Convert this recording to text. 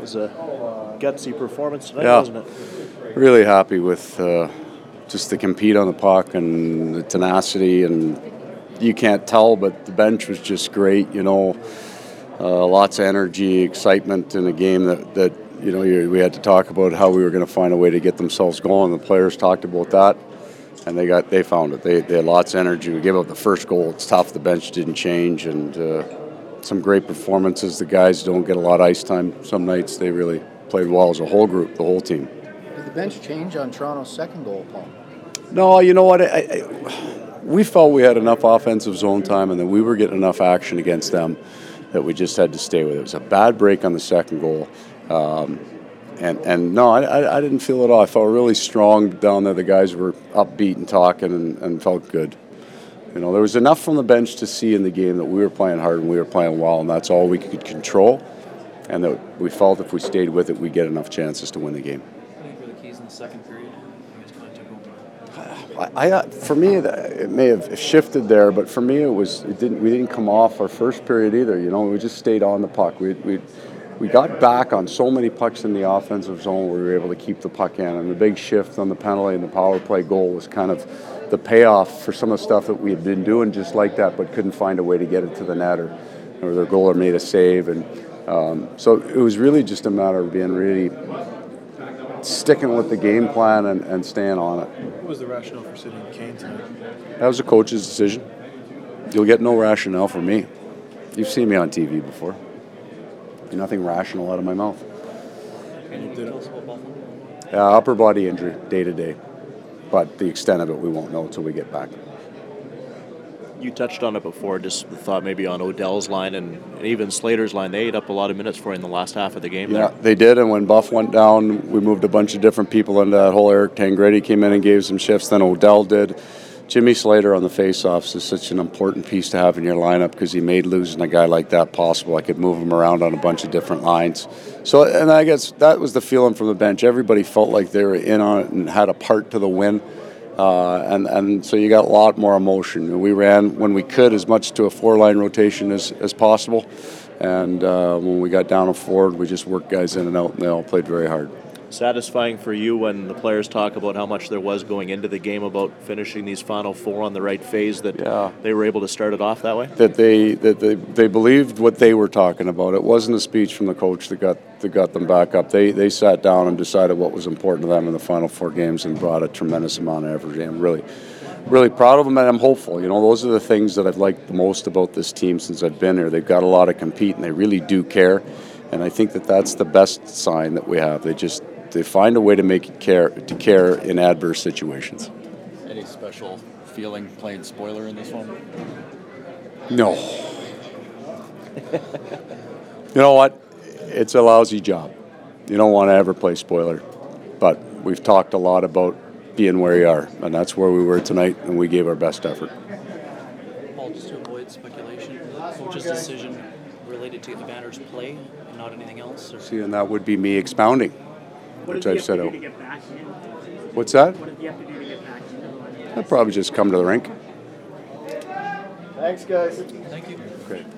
was a gutsy performance tonight, Yeah. wasn't it? Really happy with just to compete on the puck and the tenacity, and you can't tell, but the bench was just great. Lots of energy, excitement in a game that we had to talk about how we were going to find a way to get themselves going. The players talked about that, and they found it. They had lots of energy. We gave up the first goal. It's tough. The bench didn't change, and some great performances. The guys don't get a lot of ice time some nights. They really played well as a whole group, the whole team. Did the bench change on Toronto's second goal, Paul? No, you know what? We felt we had enough offensive zone time and that we were getting enough action against them that we just had to stay with it. It was a bad break on the second goal. And no, I didn't feel it all. I felt really strong down there. The guys were upbeat and talking and felt good. There was enough from the bench to see in the game that we were playing hard and we were playing well, and that's all we could control. And that we felt if we stayed with it, we'd get enough chances to win the game. I think were the keys in the second period. For me, it may have shifted there, but for me, we didn't come off our first period either. We just stayed on the puck. We got back on so many pucks in the offensive zone where we were able to keep the puck in, and the big shift on the penalty and the power play goal was kind of the payoff for some of the stuff that we had been doing just like that, but couldn't find a way to get it to the net, or their goalie made a save, and so it was really just a matter of being really sticking with the game plan and staying on it. What was the rationale for sitting Kane tonight? That was a coach's decision. You'll get no rationale from me. You've seen me on TV before. Nothing rational out of my mouth. Upper body injury, day to day. But the extent of it, we won't know until we get back. You touched on it before, just thought maybe on Odell's line and even Slater's line. They ate up a lot of minutes for you in the last half of the game. Yeah, they did, and when Buff went down, we moved a bunch of different people into that hole. Eric Tangredi came in and gave some shifts, then Odell did. Jimmy Slater on the face-offs is such an important piece to have in your lineup because he made losing a guy like that possible. I could move him around on a bunch of different lines. So, and I guess that was the feeling from the bench. Everybody felt like they were in on it and had a part to the win. And so you got a lot more emotion. We ran, when we could, as much to a four-line rotation as possible. And when we got down a forward, we just worked guys in and out, and they all played very hard. Satisfying for you when the players talk about how much there was going into the game about finishing these final four on the right phase, that they were able to start it off that way? That they believed what they were talking about. It wasn't a speech from the coach that got them back up. They sat down and decided what was important to them in the final four games and brought a tremendous amount of effort. I'm really proud of them, and I'm hopeful. Those are the things that I've liked the most about this team since I've been here. They've got a lot of compete, and they really do care. And I think that's the best sign that we have. They find a way to make it care in adverse situations. Any special feeling playing spoiler in this one? No. You know what? It's a lousy job. You don't want to ever play spoiler. But we've talked a lot about being where you are, and that's where we were tonight, and we gave our best effort. Paul, just to avoid speculation, coach's decision related to Evander's play and not anything else? Or? See, and that would be me expounding, which I've said out. What's that? What does he have to do to get back in? I'd probably just come to the rink. Thanks, guys. Thank you. Great.